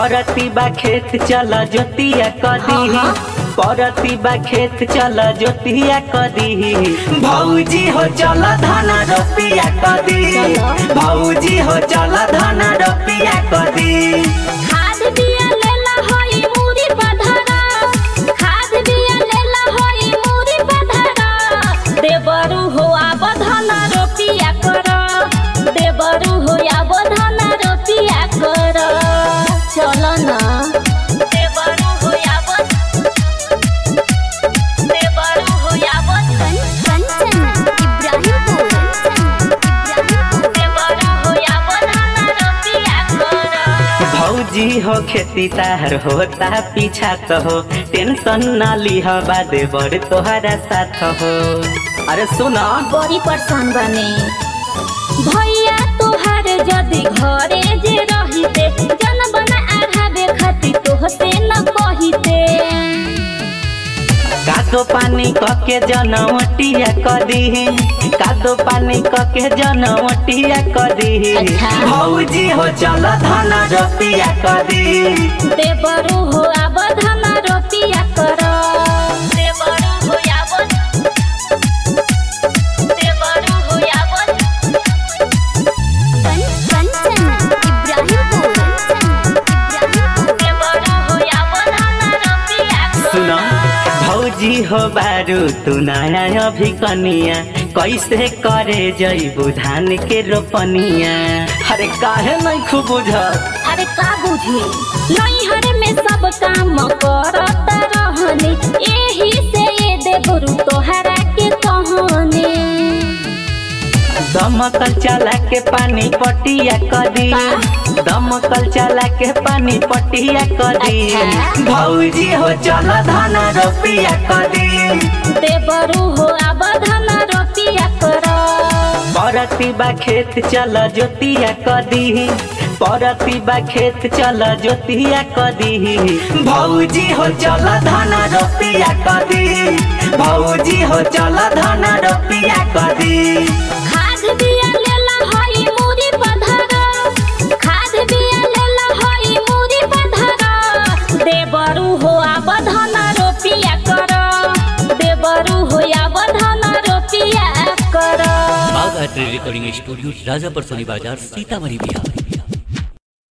परती बा खेत चल जोतिया कदी परती बा खेत चल जोतिया कदी भौजी हो चल धान रोपिया कदी भौजी हो चल धान रोपिया कदी। खाद बिया लेला होई मूरी पधरा खाद बिया लेला होई मूरी पधरा देवरु हो आब धान रोपिया कर देवरु हो आब धान रोपिया कर चल ना देवरु हो आब कंचन इब्राहिमपुर देवरु हो आब धान रोपिया कर। भौजी हो खेती तार होता पीछा तो हो टेंशन ना लिह बादे बड़ तोहरा साथ हो। अरे सुना बड़ी परेशान बने भैया तोहार जदि घरे जे रहिते जन बना आघाबे खाती तोहते न कहिते कादो पानी कके जनमटिया कदी कादो पानी कके जनमटिया कदी भौजी हो चल धान रोपिया कदी देवरु हो आब धान रोपिया कर देवरु हो आब देवरु हो आब कंचन इब्राहिमपुर देवरु हो आब धान रोपिया सुना भौजी हो बारू तू नया अभी कनिया कैसे करे जइबू धान के रोपनिया। अरे काहे नहीं खूब बुझत अरे का बुझी नैहर में सब काम करत रहनी एही से ये देवरु तोहरा के कहने दमकल चला के पानी पटिया कदी दमकल चला के पानी पटिया कदी भौजी हो चल धान रोपिया कदी देवरु हो आब धान रोपिया कर। परती बा खेत चल जोतिया कदी परती बा खेत चल जोतिया कदी भौजी हो चल धान रोपिया कदी भौजी हो चल धान रोपिया कदी। खाद बिया लेला होई मूरी पधरा खाद बिया लेला होई मूरी पधरा देवरु हो आब धान रोपिया कर देवरु हो आब धान रोपिया कर। बाघ रिकॉर्डिंग स्टूडियो राजापुर सोनी बाजार सीतामढ़ी बिहार।